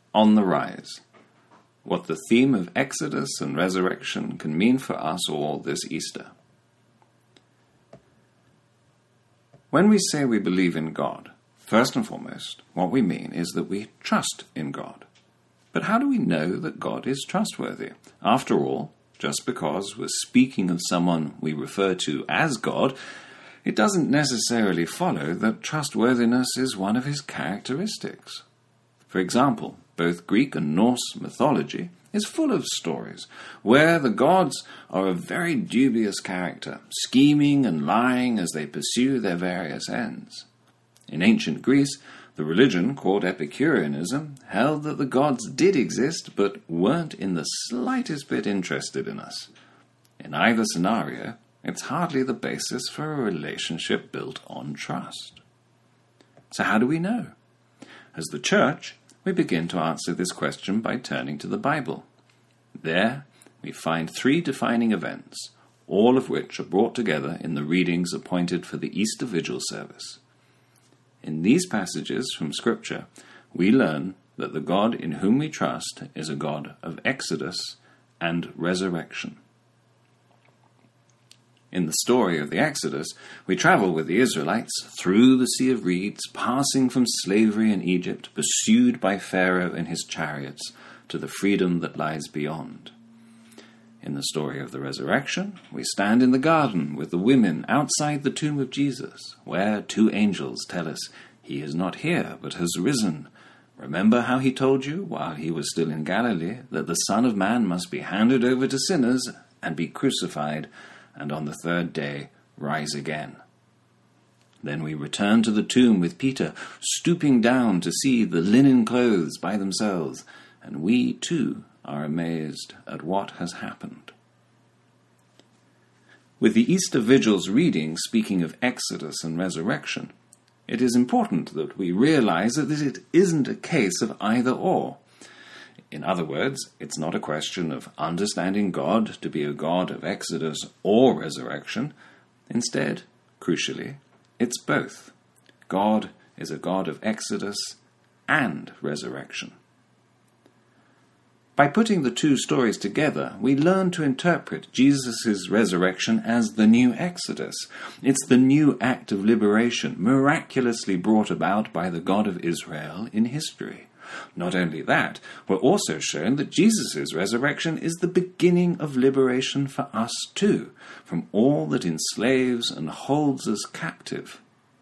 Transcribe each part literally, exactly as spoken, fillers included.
On the Rise, what the theme of Exodus and resurrection can mean for us all this Easter. When we say we believe in God, first and foremost, what we mean is that we trust in God. But how do we know that God is trustworthy? After all, just because we're speaking of someone we refer to as God, it doesn't necessarily follow that trustworthiness is one of his characteristics. For example, both Greek and Norse mythology is full of stories where the gods are a very dubious character, scheming and lying as they pursue their various ends. In ancient Greece, the religion called Epicureanism held that the gods did exist but weren't in the slightest bit interested in us. In either scenario, it's hardly the basis for a relationship built on trust. So how do we know? As the Church, we begin to answer this question by turning to the Bible. There, we find three defining events, all of which are brought together in the readings appointed for the Easter Vigil service. In these passages from Scripture, we learn that the God in whom we trust is a God of Exodus and resurrection. In the story of the Exodus, we travel with the Israelites through the Sea of Reeds, passing from slavery in Egypt, pursued by Pharaoh and his chariots, to the freedom that lies beyond. In the story of the resurrection, we stand in the garden with the women outside the tomb of Jesus, where two angels tell us, "He is not here, but has risen. Remember how he told you, while he was still in Galilee, that the Son of Man must be handed over to sinners and be crucified, and on the third day rise again." Then we return to the tomb with Peter, stooping down to see the linen clothes by themselves, and we too are amazed at what has happened. With the Easter Vigil's reading speaking of Exodus and resurrection, it is important that we realize that it isn't a case of either or. In other words, it's not a question of understanding God to be a God of Exodus or resurrection. Instead, crucially, it's both. God is a God of Exodus and resurrection. By putting the two stories together, we learn to interpret Jesus' resurrection as the new Exodus. It's the new act of liberation miraculously brought about by the God of Israel in history. Not only that, we're also shown that Jesus' resurrection is the beginning of liberation for us too, from all that enslaves and holds us captive.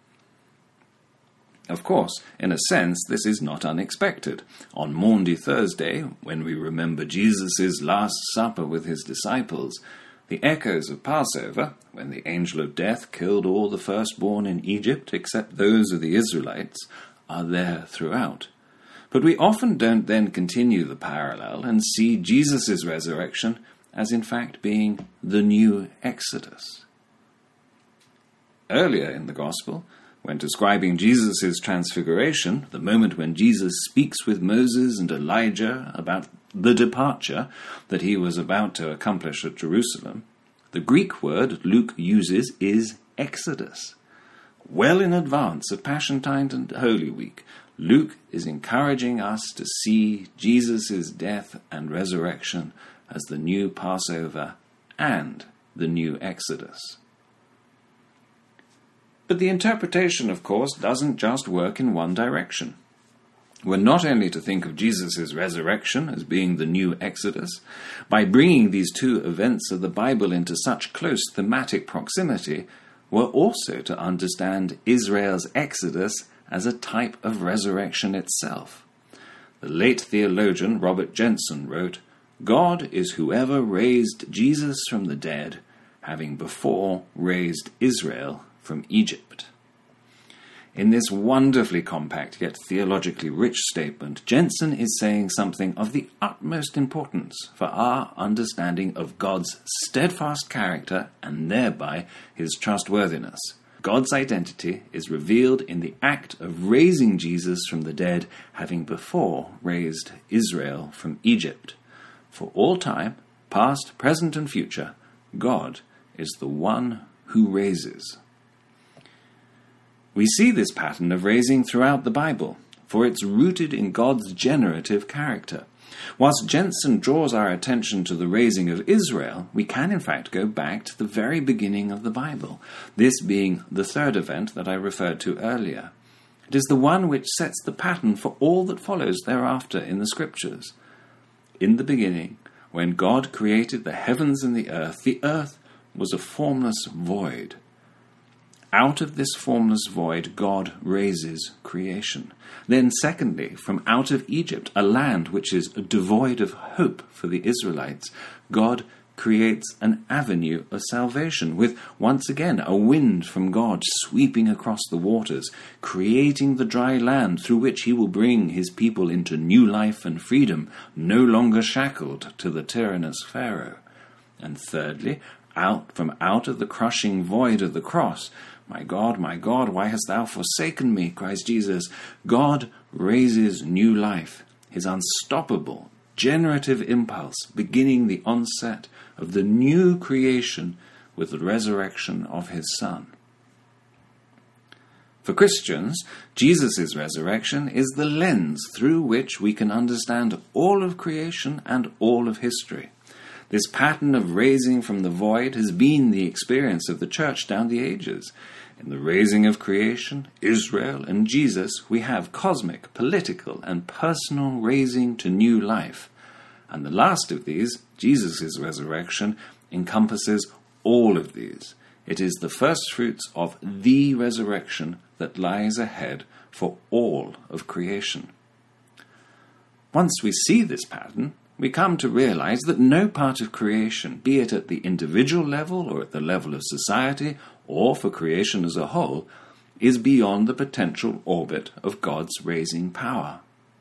Of course, in a sense, this is not unexpected. On Maundy Thursday, when we remember Jesus' Last Supper with his disciples, the echoes of Passover, when the angel of death killed all the firstborn in Egypt except those of the Israelites, are there throughout. But we often don't then continue the parallel and see Jesus' resurrection as in fact being the new Exodus. Earlier in the Gospel, when describing Jesus' transfiguration, the moment when Jesus speaks with Moses and Elijah about the departure that he was about to accomplish at Jerusalem, the Greek word Luke uses is Exodus. Well in advance of Passiontime and Holy Week, Luke is encouraging us to see Jesus' death and resurrection as the new Passover and the new Exodus. But the interpretation, of course, doesn't just work in one direction. We're not only to think of Jesus' resurrection as being the new Exodus. By bringing these two events of the Bible into such close thematic proximity, we're also to understand Israel's Exodus as a type of resurrection itself. The late theologian Robert Jenson wrote, "God is whoever raised Jesus from the dead, having before raised Israel from Egypt." In this wonderfully compact yet theologically rich statement, Jenson is saying something of the utmost importance for our understanding of God's steadfast character and thereby his trustworthiness. God's identity is revealed in the act of raising Jesus from the dead, having before raised Israel from Egypt. For all time, past, present, and future, God is the one who raises. We see this pattern of raising throughout the Bible. for it's rooted in God's generative character. Whilst Jensen draws our attention to the raising of Israel, we can in fact go back to the very beginning of the Bible, this being the third event that I referred to earlier. It is the one which sets the pattern for all that follows thereafter in the Scriptures. In the beginning, when God created the heavens and the earth, the earth was a formless void. Out of this formless void, God raises creation. Then secondly, from out of Egypt, a land which is devoid of hope for the Israelites, God creates an avenue of salvation with, once again, a wind from God sweeping across the waters, creating the dry land through which he will bring his people into new life and freedom, no longer shackled to the tyrannous Pharaoh. And thirdly, out from out of the crushing void of the cross, "My God, my God, why hast thou forsaken me?" cries Jesus. God raises new life, his unstoppable, generative impulse, beginning the onset of the new creation with the resurrection of his Son. For Christians, Jesus' resurrection is the lens through which we can understand all of creation and all of history. This pattern of raising from the void has been the experience of the church down the ages. In the raising of creation, Israel, and Jesus, we have cosmic, political, and personal raising to new life. And the last of these, Jesus' resurrection, encompasses all of these. It is the first fruits of the resurrection that lies ahead for all of creation. Once we see this pattern, we come to realize that no part of creation, be it at the individual level or at the level of society, or for creation as a whole, is beyond the potential orbit of God's raising power.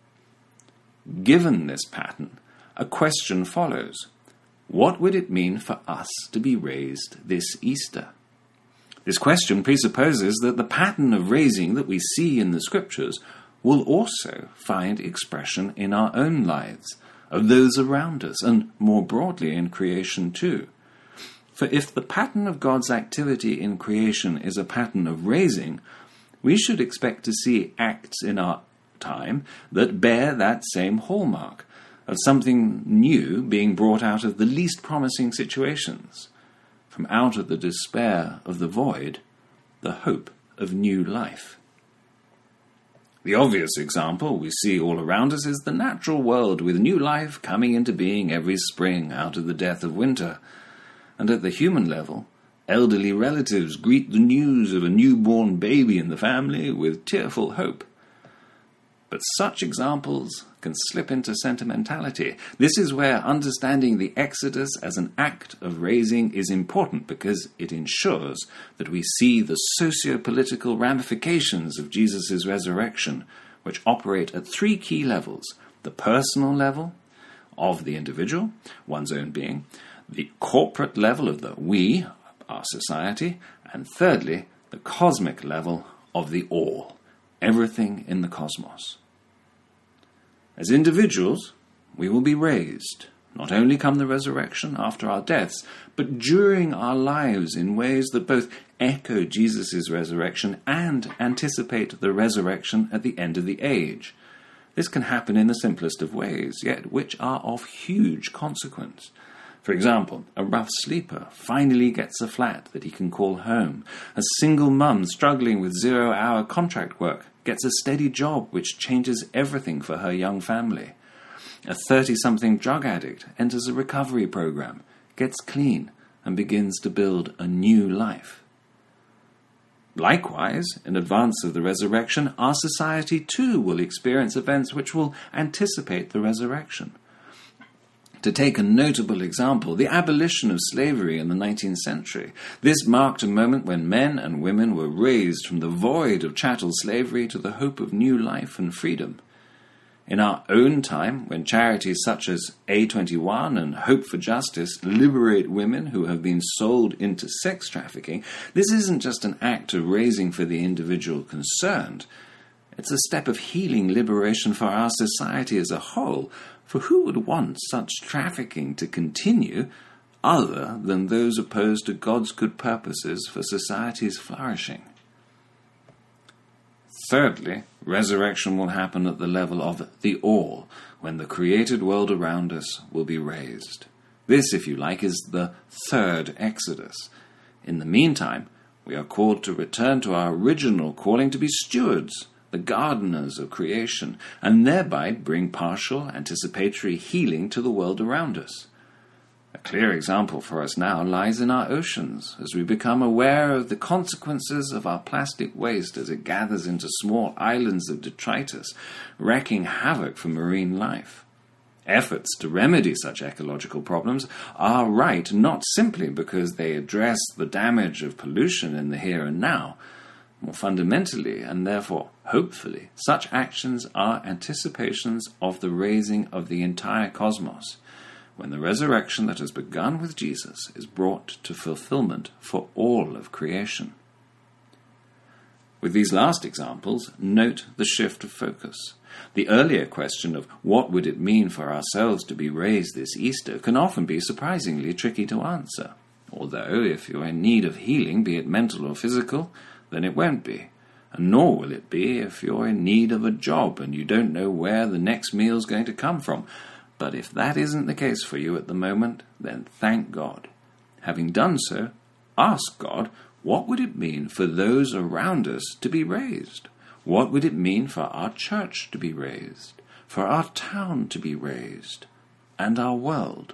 Given this pattern, a question follows. What would it mean for us to be raised this Easter? This question presupposes that the pattern of raising that we see in the Scriptures will also find expression in our own lives, of those around us, and more broadly in creation too. For if the pattern of God's activity in creation is a pattern of raising, we should expect to see acts in our time that bear that same hallmark, of something new being brought out of the least promising situations, from out of the despair of the void, the hope of new life. The obvious example we see all around us is the natural world, with new life coming into being every spring out of the death of winter. And at the human level, elderly relatives greet the news of a newborn baby in the family with tearful hope. But such examples can slip into sentimentality. This is where understanding the Exodus as an act of raising is important, because it ensures that we see the socio-political ramifications of Jesus' resurrection, which operate at three key levels: the personal level of the individual, one's own being, the corporate level of the we, our society, and thirdly, the cosmic level of the all, everything in the cosmos. As individuals, we will be raised, not only come the resurrection after our deaths, but during our lives in ways that both echo Jesus' resurrection and anticipate the resurrection at the end of the age. This can happen in the simplest of ways, yet which are of huge consequence. For example, a rough sleeper finally gets a flat that he can call home. A single mum struggling with zero-hour contract work gets a steady job which changes everything for her young family. A thirty-something drug addict enters a recovery program, gets clean, and begins to build a new life. Likewise, in advance of the resurrection, our society too will experience events which will anticipate the resurrection. To take a notable example, the abolition of slavery in the nineteenth century. This marked a moment when men and women were raised from the void of chattel slavery to the hope of new life and freedom. In our own time, when charities such as A twenty-one and Hope for Justice liberate women who have been sold into sex trafficking, this isn't just an act of raising for the individual concerned. It's a step of healing liberation for our society as a whole. For who would want such trafficking to continue other than those opposed to God's good purposes for society's flourishing? Thirdly, resurrection will happen at the level of the all, when the created world around us will be raised. This, if you like, is the third Exodus. In the meantime, we are called to return to our original calling to be stewards, the gardeners of creation, and thereby bring partial, anticipatory healing to the world around us. A clear example for us now lies in our oceans, as we become aware of the consequences of our plastic waste as it gathers into small islands of detritus, wreaking havoc for marine life. Efforts to remedy such ecological problems are right not simply because they address the damage of pollution in the here and now. More fundamentally, and therefore hopefully, such actions are anticipations of the raising of the entire cosmos, when the resurrection that has begun with Jesus is brought to fulfillment for all of creation. With these last examples, note the shift of focus. The earlier question of what would it mean for ourselves to be raised this Easter can often be surprisingly tricky to answer, although if you're in need of healing, be it mental or physical, then it won't be, and nor will it be if you're in need of a job and you don't know where the next meal's going to come from. But if that isn't the case for you at the moment, then thank God. Having done so, ask God, what would it mean for those around us to be raised? What would it mean for our church to be raised, for our town to be raised, and our world?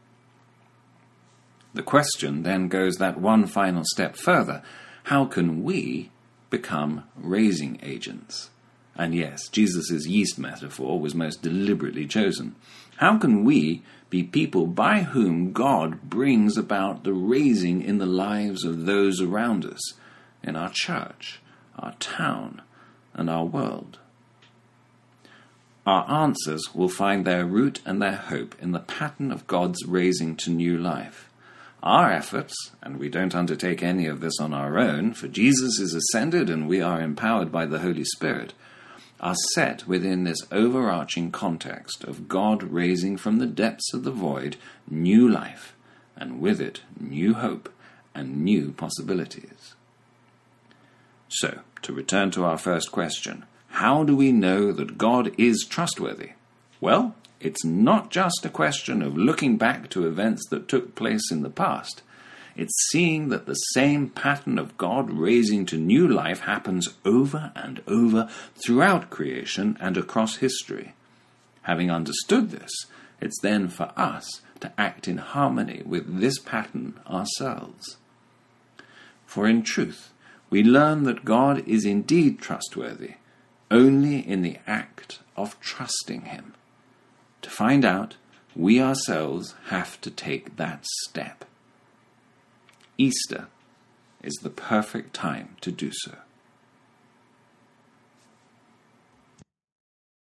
The question then goes that one final step further. How can we become raising agents? And yes, Jesus' yeast metaphor was most deliberately chosen. How can we be people by whom God brings about the raising in the lives of those around us, in our church, our town, and our world? Our answers will find their root and their hope in the pattern of God's raising to new life. Our efforts, and we don't undertake any of this on our own, for Jesus is ascended and we are empowered by the Holy Spirit, are set within this overarching context of God raising from the depths of the void new life, and with it new hope and new possibilities. So, to return to our first question, how do we know that God is trustworthy? Well, it's not just a question of looking back to events that took place in the past. It's seeing that the same pattern of God raising to new life happens over and over throughout creation and across history. Having understood this, it's then for us to act in harmony with this pattern ourselves. For in truth, we learn that God is indeed trustworthy only in the act of trusting him. To find out, we ourselves have to take that step. Easter is the perfect time to do so.